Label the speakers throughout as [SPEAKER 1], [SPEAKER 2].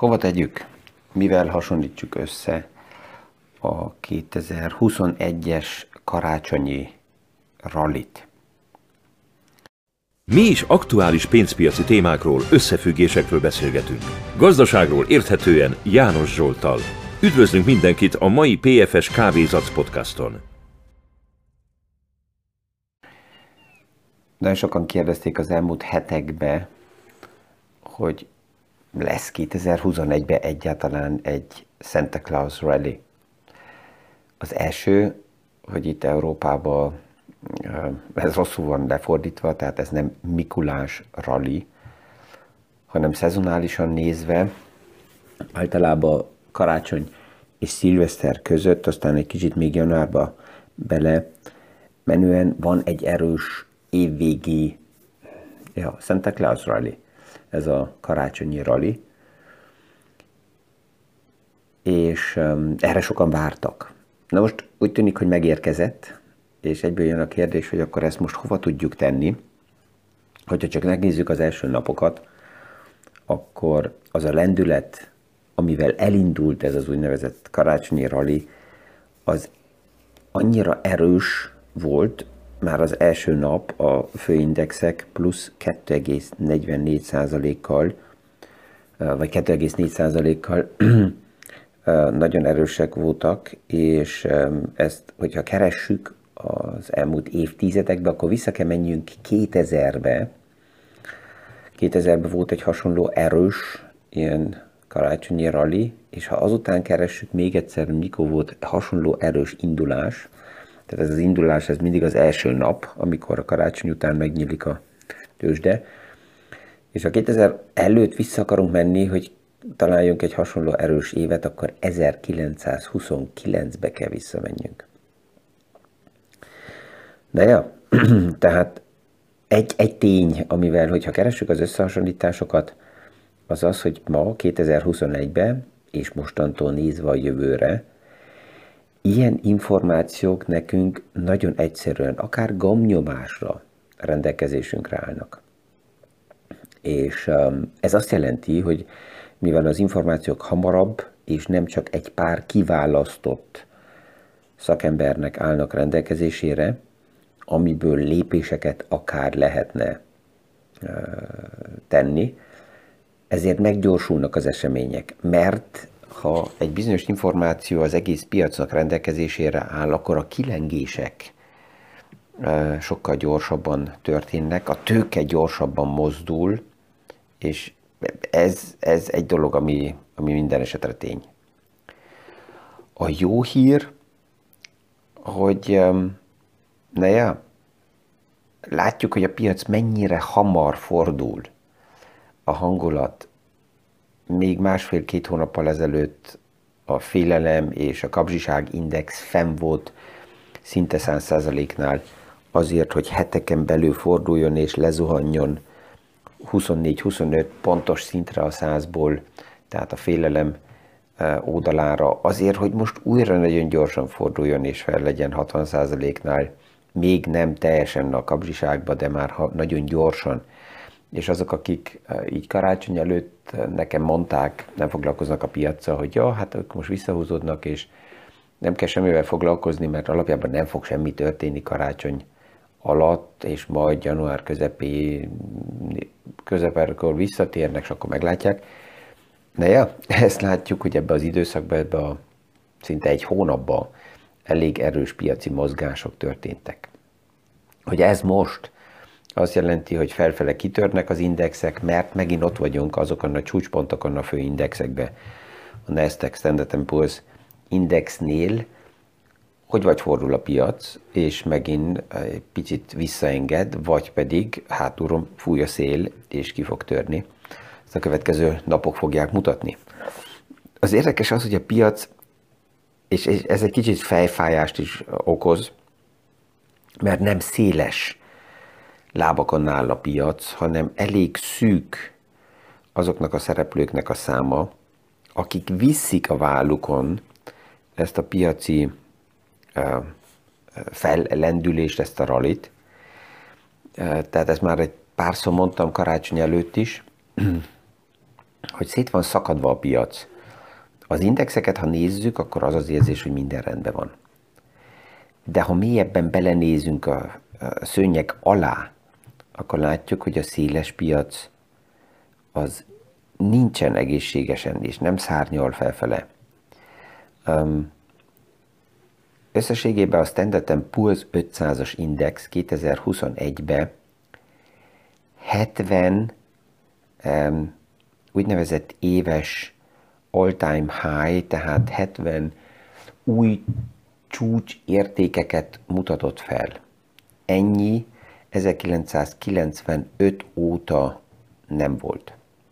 [SPEAKER 1] Hova tegyük? Mivel hasonlítsuk össze a 2021-es karácsonyi rallit?
[SPEAKER 2] Mi is aktuális pénzpiaci témákról, összefüggésekről beszélgetünk. Gazdaságról érthetően János Zsolttal. Üdvözlünk mindenkit a mai PFS Kávézac podcaston.
[SPEAKER 1] Nagyon sokan kérdezték az elmúlt hetekben, hogy lesz 2021-ben egyáltalán egy Santa Claus Rally. Az első, hogy itt Európában ez rosszul van lefordítva, tehát ez nem Mikulás rally, hanem szezonálisan nézve, általában karácsony és szilveszter között, aztán egy kicsit még januárba bele menően van egy erős évvégi Santa Claus rally, ez a karácsonyi rally, és erre sokan vártak. Na most úgy tűnik, hogy megérkezett, és egyből jön a kérdés, hogy akkor ezt most hova tudjuk tenni. Hogyha csak megnézzük az első napokat, akkor az a lendület, amivel elindult ez az úgynevezett karácsonyi rally, az annyira erős volt, már az első nap a főindexek plusz 2,44%-kal, vagy 2,4%-kal nagyon erősek voltak, és ezt, hogyha keressük az elmúlt évtizedekben, akkor vissza kell menjünk 2000-be. 2000-ben volt egy hasonló erős ilyen karácsonyi rally, és ha azután keressük még egyszer, mikor volt hasonló erős indulás, tehát ez az indulás, ez mindig az első nap, amikor a karácsony után megnyílik a tőzsde, és ha 2000 előtt vissza akarunk menni, hogy találjunk egy hasonló erős évet, akkor 1929-be kell visszamenjünk. De ja, tehát egy tény, amivel, hogyha keressük az összehasonlításokat, az az, hogy ma 2021-ben, és mostantól nézve a jövőre, ilyen információk nekünk nagyon egyszerűen, akár gombnyomásra rendelkezésünkre állnak. És ez azt jelenti, hogy mivel az információk hamarabb, és nem csak egy pár kiválasztott szakembernek állnak rendelkezésére, amiből lépéseket akár lehetne tenni, ezért meggyorsulnak az események, mert ha egy bizonyos információ az egész piacnak rendelkezésére áll, akkor a kilengések sokkal gyorsabban történnek, a tőke gyorsabban mozdul, és ez egy dolog, ami minden esetre tény. A jó hír, hogy látjuk, hogy a piac mennyire hamar fordul a hangulat. Még másfél-két hónappal ezelőtt a félelem és a kapzsiság index fenn volt szinte 100%-nál azért, hogy heteken belül forduljon és lezuhanjon 24-25 pontos szintre a 100-ból, tehát a félelem oldalára, azért, hogy most újra nagyon gyorsan forduljon és fel legyen 60%-nál, még nem teljesen a kapzsiságba, de már nagyon gyorsan. És azok, akik így karácsony előtt nekem mondták, nem foglalkoznak a piaccal, hogy ja, hát ők most visszahúzódnak, és nem kell semmivel foglalkozni, mert alapjában nem fog semmi történni karácsony alatt, és majd január közepékor visszatérnek, és akkor meglátják. De ja, ezt látjuk, hogy ebbe az időszakban, ebbe a szinte egy hónapban elég erős piaci mozgások történtek. Hogy ez most azt jelenti, hogy felfele kitörnek az indexek, mert megint ott vagyunk azokon a csúcspontokon a fő indexekben, a Nasdaq Standard & Poor's indexnél, hogy vagy fordul a piac, és megint egy picit visszaenged, vagy pedig hátulról fúj a szél, és ki fog törni. Ezt a következő napok fogják mutatni. Az érdekes az, hogy a piac, és ez egy kicsit fejfájást is okoz, mert nem széles lábakon áll a piac, hanem elég szűk azoknak a szereplőknek a száma, akik viszik a vállukon ezt a piaci fellendülést, ezt a rallit. Tehát ezt már egy párszor mondtam karácsony előtt is, hogy szét van szakadva a piac. Az indexeket, ha nézzük, akkor az az érzés, hogy minden rendben van. De ha mélyebben belenézünk a szőnyeg alá, akkor látjuk, hogy a széles piac az nincsen egészségesen, és nem szárnyal felfele. Összességében a Standard & Poor's 500-as index 2021-ben 70 úgynevezett éves all-time high, tehát 70 új csúcs értékeket mutatott fel. Ennyi 1995 óta nem volt.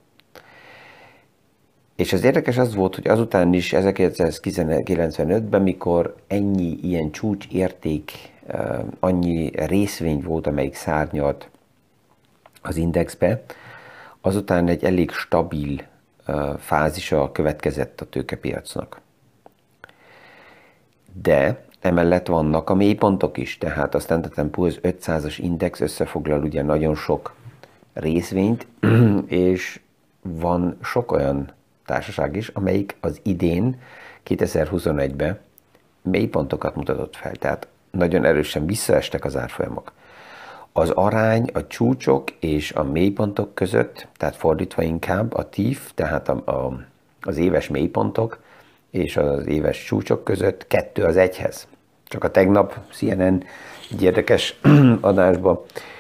[SPEAKER 1] És az érdekes az volt, hogy azután is 1995-ben, mikor ennyi ilyen csúcsérték, annyi részvény volt, amelyik szárnyalt az indexbe, azután egy elég stabil fázisa következett a tőkepiacnak. De emellett vannak a mélypontok is, tehát a Standard & Poor's 500-as index összefoglal ugye nagyon sok részvényt, és van sok olyan társaság is, amelyik az idén, 2021-ben mélypontokat mutatott fel, tehát nagyon erősen visszaestek az árfolyamok. Az arány a csúcsok és a mélypontok között, tehát fordítva inkább a TIF, tehát az éves mélypontok és az éves csúcsok között 2:1. Csak a tegnap CNN egy érdekes adásban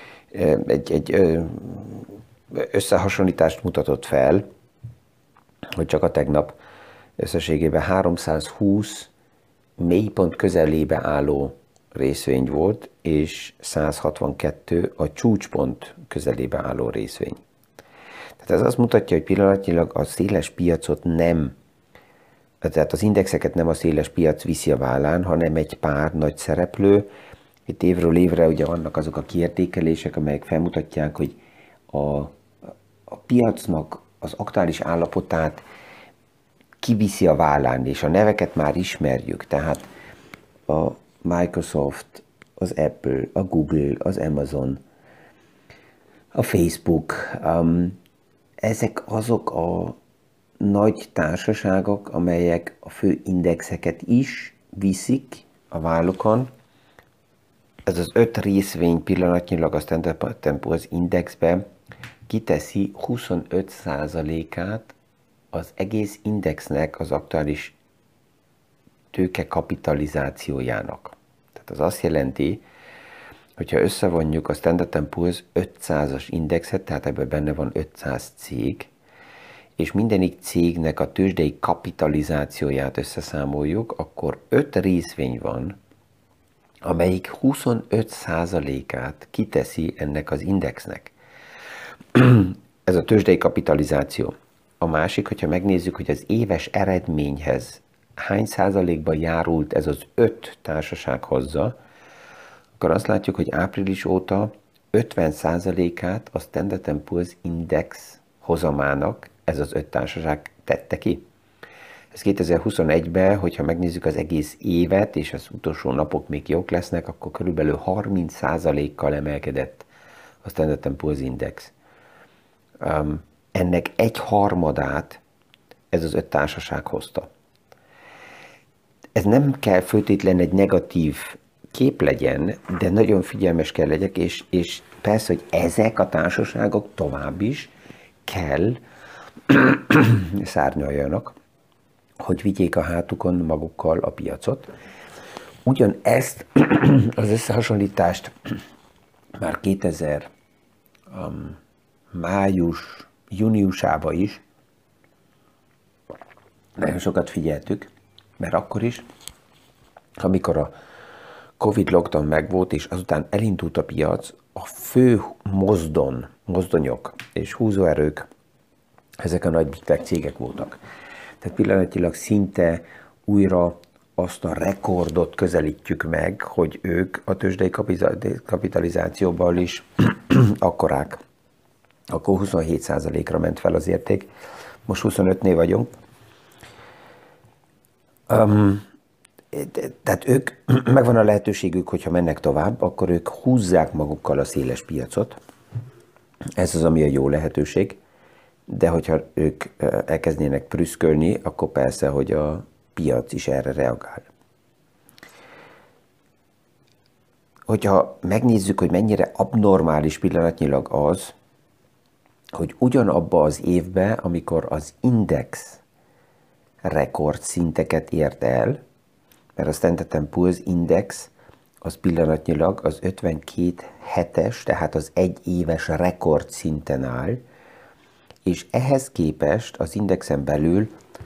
[SPEAKER 1] egy összehasonlítást mutatott fel, hogy csak a tegnap összességében 320 mélypont közelébe álló részvény volt, és 162 a csúcspont közelébe álló részvény. Tehát ez azt mutatja, hogy pillanatnyilag a széles piacot nem, tehát az indexeket nem a széles piac viszi a vállán, hanem egy pár nagy szereplő. Itt évről évre ugye vannak azok a kiértékelések, amelyek felmutatják, hogy a piacnak az aktuális állapotát kiviszi a vállán, és a neveket már ismerjük, tehát a Microsoft, az Apple, a Google, az Amazon, a Facebook, ezek azok a nagy társaságok, amelyek a fő indexeket is viszik a vállukon. Ez az 5 részvény pillanatnyilag a Standard & Poor's indexben kiteszi 25%-át az egész indexnek az aktuális tőke kapitalizációjának. Tehát az azt jelenti, hogyha összevonjuk a Standard & Poor's 500-as indexet, tehát ebben benne van 500 cég, és mindenik cégnek a tőzsdei kapitalizációját összeszámoljuk, akkor 5 részvény van, amelyik 25%-át kiteszi ennek az indexnek. Ez a tőzsdei kapitalizáció. A másik, hogyha megnézzük, hogy az éves eredményhez hány százalékban járult ez az 5 társaság hozzá, akkor azt látjuk, hogy április óta 50%-át a Standard & Poor's Index hozamának ez az 5 társaság tette ki. Ez 2021-ben, hogyha megnézzük az egész évet, és az utolsó napok még jók lesznek, akkor körülbelül 30%-kal emelkedett a Standard & Poor's Index. Ennek 1/3 ez az 5 társaság hozta. Ez nem kell feltétlenül egy negatív kép legyen, de nagyon figyelmes kell legyek, és persze, hogy ezek a társaságok tovább is kell szárnyaljanak, hogy vigyék a hátukon magukkal a piacot. Ugyanezt az összehasonlítást már 2000 júniusában is nagyon sokat figyeltük, mert akkor is, amikor a Covid lockdown megvolt, és azután elindult a piac, a fő mozdonyok és húzóerők ezek a nagy big tech cégek voltak. Tehát pillanatilag szinte újra azt a rekordot közelítjük meg, hogy ők a tőzsdei kapitalizációban is akkorák. Akkor 27%-ra ment fel az érték, most 25-nél vagyunk. Tehát ők, megvan a lehetőségük, hogyha mennek tovább, akkor ők húzzák magukkal a széles piacot. Ez az, ami a jó lehetőség. de hogyha ők elkezdenének prüszkölni, akkor persze, hogy a piac is erre reagál. Hogyha megnézzük, hogy mennyire abnormális pillanatnyilag az, hogy ugyanabba az évben, amikor az index rekordszinteket ért el, mert a Standard & Poor's Index az pillanatnyilag az 52 hetes, tehát az egyéves rekordszinten áll, és ehhez képest az indexen belül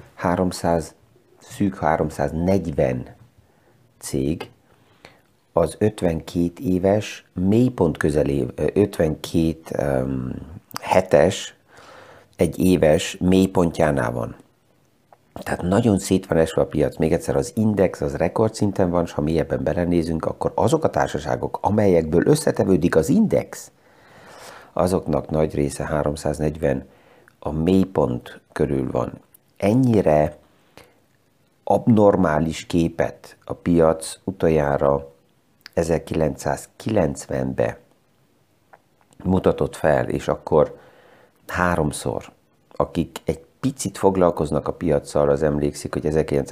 [SPEAKER 1] szűk 340 cég az 52 éves mélypont közelé, 52 hetes, egy éves mélypontjánál van. Tehát nagyon szét van esve a piac. Még egyszer, az index az rekordszinten van, és ha mélyebben belenézünk, akkor azok a társaságok, amelyekből összetevődik az index, azoknak nagy része 340 a mélypont körül van. Ennyire abnormális képet a piac utoljára 1990-ben mutatott fel, és akkor háromszor, akik egy picit foglalkoznak a piaccal, az emlékszik, hogy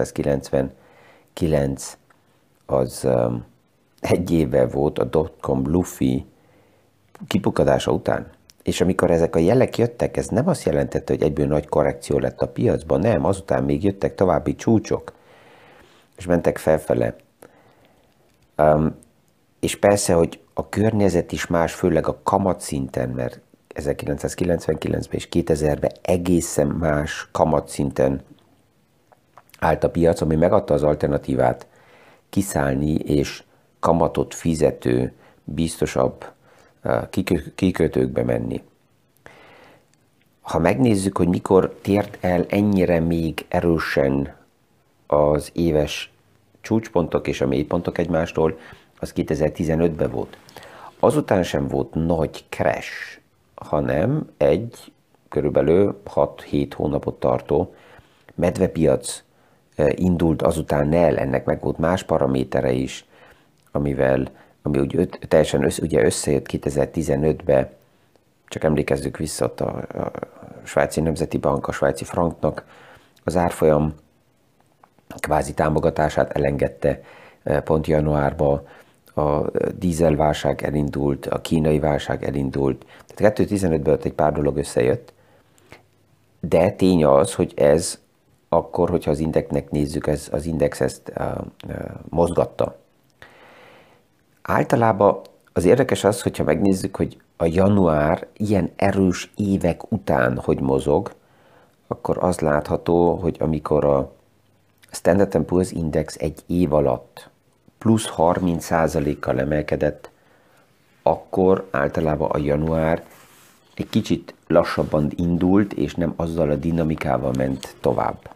[SPEAKER 1] 1999 az egy éve volt a dotcom lufi kipukadása után. És amikor ezek a jelek jöttek, ez nem azt jelentette, hogy egyből nagy korrekció lett a piacban, nem, azután még jöttek további csúcsok, és mentek felfele. És persze, hogy a környezet is más, főleg a kamatszinten, mert 1999-ben és 2000-ben egészen más kamatszinten állt a piac, ami megadta az alternatívát kiszállni és kamatot fizető, biztosabb kikötőkbe menni. Ha megnézzük, hogy mikor tért el ennyire még erősen az éves csúcspontok és a mélypontok egymástól, az 2015-ben volt. Azután sem volt nagy crash, hanem egy körülbelül 6-7 hónapot tartó medvepiac indult azután el, ennek meg volt más paramétere is, ami úgy teljesen összejött 2015-ben, csak emlékezzük vissza, a Svájci Nemzeti Bank, a svájci franknak az árfolyam kvázi támogatását elengedte pont januárban, a dízelválság elindult, a kínai válság elindult. Tehát 2015-ben egy pár dolog összejött, de tény az, hogy ez akkor, hogyha az indexnek nézzük, az index ezt mozgatta. Általában az érdekes az, hogyha megnézzük, hogy a január ilyen erős évek után hogy mozog, akkor az látható, hogy amikor a Standard & Poor's Index egy év alatt plusz 30%-kal emelkedett, akkor általában a január egy kicsit lassabban indult, és nem azzal a dinamikával ment tovább.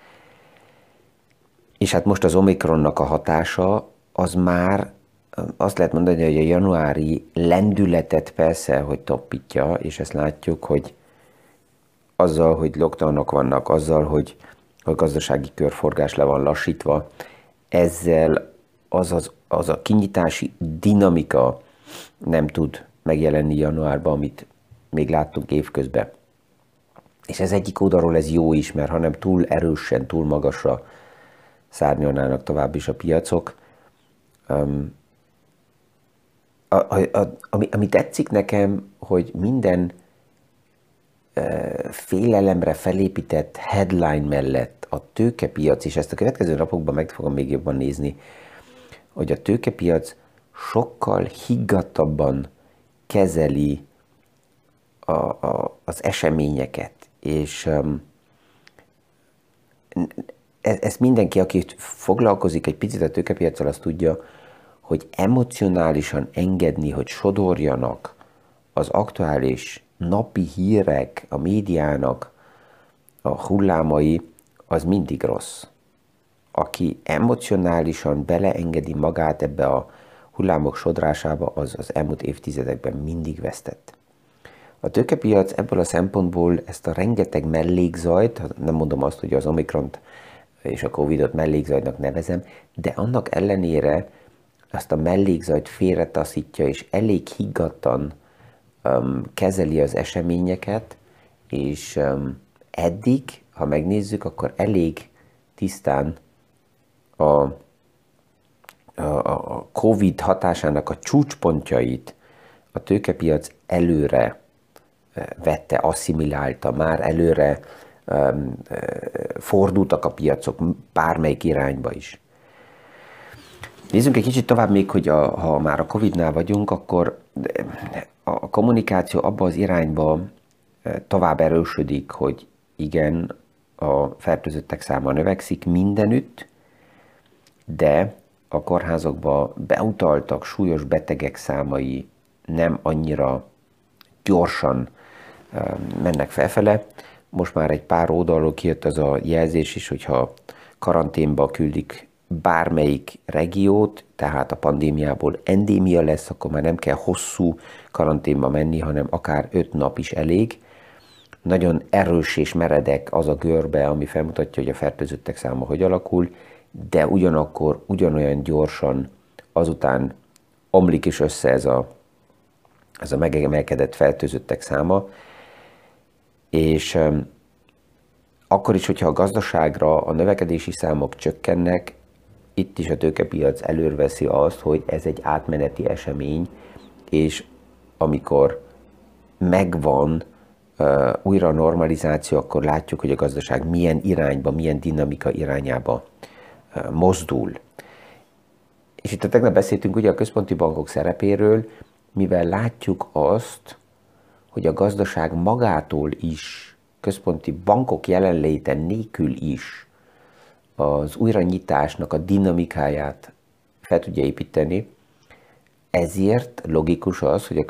[SPEAKER 1] És hát most az Omikronnak a hatása, az már azt lehet mondani, hogy a januári lendületet persze, hogy toppítja, és ezt látjuk, hogy azzal, hogy lockdownok vannak, azzal, hogy a gazdasági körforgás le van lassítva, ezzel az a kinyitási dinamika nem tud megjelenni januárban, amit még láttunk évközben. És ez egyik oldalról ez jó is, mert hanem túl erősen, túl magasra szárnyalnának tovább is a piacok. Ami tetszik nekem, hogy minden félelemre felépített headline mellett a tőkepiac, és ezt a következő napokban meg fogom még jobban nézni, hogy a tőkepiac sokkal higgadtabban kezeli az eseményeket, és ezt mindenki, aki foglalkozik egy picit a tőkepiacsal, azt tudja, hogy emocionálisan engedni, hogy sodorjanak az aktuális napi hírek, a médiának a hullámai, az mindig rossz. Aki emocionálisan beleengedi magát ebbe a hullámok sodrásába, az elmúlt évtizedekben mindig vesztett. A tőkepiac ebből a szempontból ezt a rengeteg mellékzajt, nem mondom azt, hogy az Omikront és a Covidot mellékzajnak nevezem, de annak ellenére azt a mellékzajt félretaszítja, és elég higgadtan kezeli az eseményeket, És eddig, ha megnézzük, akkor elég tisztán a Covid hatásának a csúcspontjait a tőkepiac előre vette, asszimilálta, már előre fordultak a piacok bármelyik irányba is. Nézzünk egy kicsit tovább még, hogy ha már a Covid-nál vagyunk, akkor a kommunikáció abba az irányba tovább erősödik, hogy igen, a fertőzöttek száma növekszik mindenütt, de a kórházakba beutaltak súlyos betegek számai nem annyira gyorsan mennek felfele. Most már egy pár oldalról kijött az a jelzés is, hogyha karanténba küldik bármelyik regiót, tehát a pandémiából endémia lesz, akkor már nem kell hosszú karanténba menni, hanem akár 5 nap is elég. Nagyon erős és meredek az a görbe, ami felmutatja, hogy a fertőzöttek száma hogy alakul, de ugyanakkor ugyanolyan gyorsan azután omlik is össze ez a megemelkedett fertőzöttek száma, és akkor is, hogyha a gazdaságra a növekedési számok csökkennek, itt is a tőkepiac előrveszi azt, hogy ez egy átmeneti esemény, és amikor megvan újra a normalizáció, akkor látjuk, hogy a gazdaság milyen irányba, milyen dinamika irányába mozdul. És itt tegnap beszéltünk ugye a központi bankok szerepéről, mivel látjuk azt, hogy a gazdaság magától is, központi bankok jelenléte nélkül is az újranyitásnak a dinamikáját fel tudja építeni, ezért logikus az, hogy a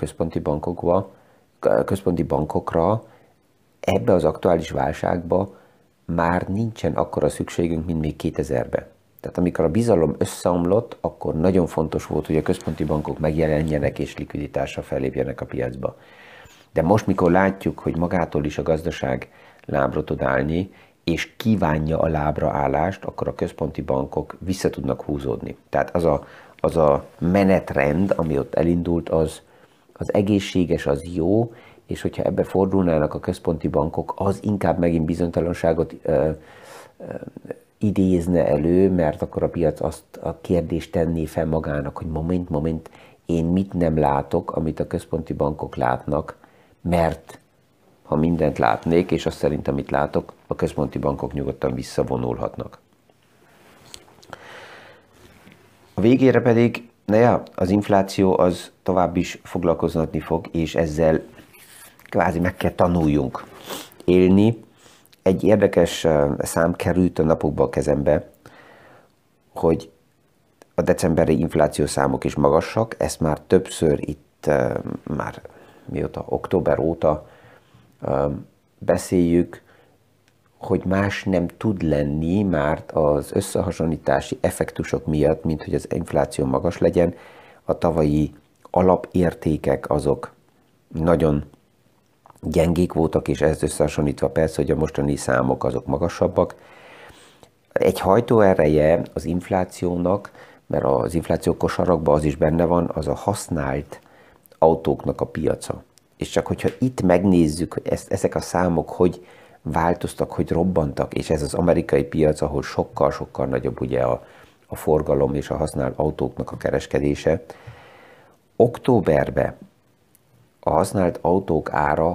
[SPEAKER 1] központi bankokra ebbe az aktuális válságba már nincsen akkora szükségünk, mint még 2000-ben. Tehát amikor a bizalom összeomlott, akkor nagyon fontos volt, hogy a központi bankok megjelenjenek és likviditásra fellépjenek a piacba. De most, mikor látjuk, hogy magától is a gazdaság lábra tud állni, és kívánja a lábra állást, akkor a központi bankok vissza tudnak húzódni. Tehát az a menetrend, ami ott elindult, az egészséges, az jó, és hogyha ebbe fordulnának a központi bankok, az inkább megint bizonytalanságot idézne elő, mert akkor a piac azt a kérdést tenné fel magának, hogy moment, én mit nem látok, amit a központi bankok látnak, mert ha mindent látnék, és azt szerint, amit látok, a központi bankok nyugodtan visszavonulhatnak. A végére pedig, az infláció az tovább is foglalkoztatni fog, és ezzel kvázi meg kell tanuljunk élni. Egy érdekes szám került a napokban a kezembe, hogy a decemberi infláció számok is magasak, ezt már többször itt, már mióta, október óta beszéljük, hogy más nem tud lenni, mert az összehasonlítási effektusok miatt, mint hogy az infláció magas legyen, a tavalyi alapértékek azok nagyon gyengék voltak, és ezt összehasonlítva persze, hogy a mostani számok azok magasabbak. Egy hajtóereje az inflációnak, mert az infláció kosarakban az is benne van, az a használt autóknak a piaca. És csak hogyha itt megnézzük, hogy ezek a számok hogy változtak, hogy robbantak, és ez az amerikai piac, ahol sokkal-sokkal nagyobb ugye a forgalom és a használt autóknak a kereskedése. Októberben a használt autók ára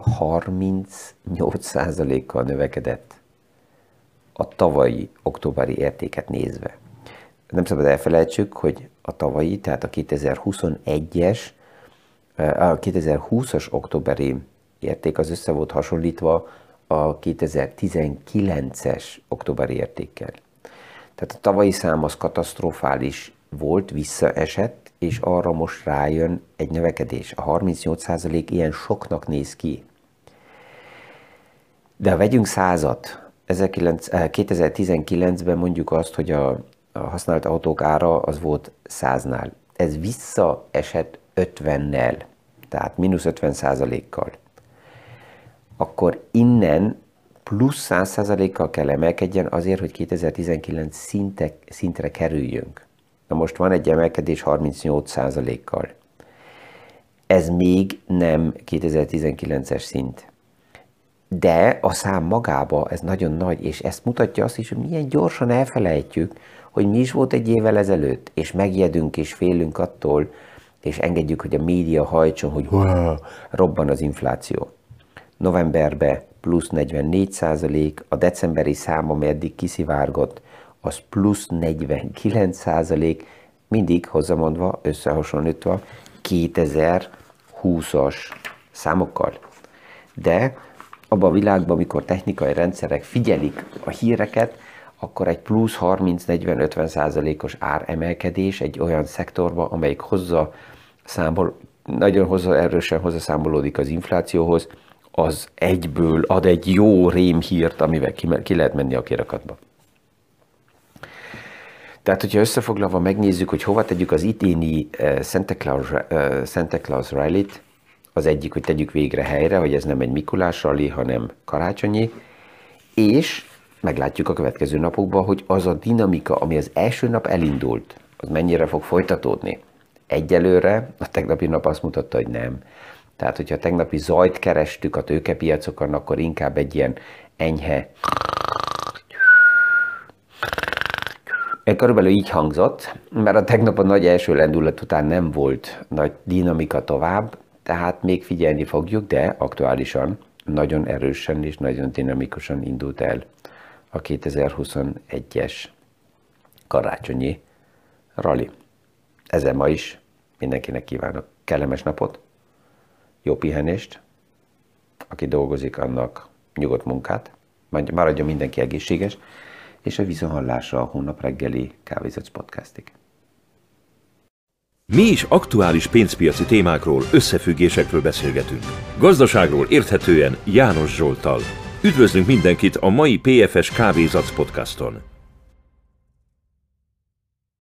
[SPEAKER 1] 38%-kal növekedett a tavalyi októberi értéket nézve. Nem szabad elfelejtsük, hogy a tavalyi, tehát a 2020-as októberi érték az össze volt hasonlítva a 2019-es októberi értékkel. Tehát a tavalyi szám az katasztrofális volt, visszaesett, és arra most rájön egy növekedés. A 38% ilyen soknak néz ki. De ha vegyünk 100-at, 2019-ben mondjuk azt, hogy a használt autók ára az volt 100-nál. Ez visszaesett 50-nel, tehát mínusz 50%-kal. Akkor innen plusz 100%-kal kell emelkedjen azért, hogy 2019 szintre kerüljünk. Na most van egy emelkedés 38%-kal. Ez még nem 2019-es szint. De a szám magába ez nagyon nagy, és ezt mutatja azt is, hogy milyen gyorsan elfelejtjük, hogy mi is volt egy évvel ezelőtt, és megjedünk és félünk attól, és engedjük, hogy a média hajtson, hogy robban az infláció. Novemberben plusz 44%, a decemberi szám, ami eddig kiszivárgott, az plusz 49%, mindig hozzamondva, összehasonlítva 2020-as számokkal. De abban a világban, amikor technikai rendszerek figyelik a híreket, akkor egy plusz 30-40-50%-os áremelkedés egy olyan szektorban, amelyik nagyon erősen hozzászámolódik az inflációhoz, az egyből ad egy jó rémhírt, amivel ki lehet menni a kirakatba. Tehát, hogyha összefoglalva megnézzük, hogy hova tegyük az idéni Santa Claus Rally-t, az egyik, hogy tegyük végre helyre, hogy ez nem egy Mikulás rally, hanem karácsonyi, és meglátjuk a következő napokban, hogy az a dinamika, ami az első nap elindult, az mennyire fog folytatódni. Egyelőre a tegnapi nap azt mutatta, hogy nem. Tehát, hogyha a tegnapi zajt kerestük a tőkepiacokon, akkor inkább egy ilyen enyhe. Körülbelül így hangzott, mert a tegnap a nagy első lendület után nem volt nagy dinamika tovább, tehát még figyelni fogjuk, de aktuálisan nagyon erősen és nagyon dinamikusan indult el a 2021-es karácsonyi rally. Ezen ma is mindenkinek kívánok kellemes napot, jó pihenést, aki dolgozik, annak nyugodt munkát, maradjon mindenki egészséges, és a viszonthallásra a hónap reggeli Kávézac podcastig.
[SPEAKER 2] Mi is aktuális pénzpiaci témákról, összefüggésekről beszélgetünk. Gazdaságról érthetően János Zsolttal. Üdvözlünk mindenkit a mai PFS Kávézac podcaston!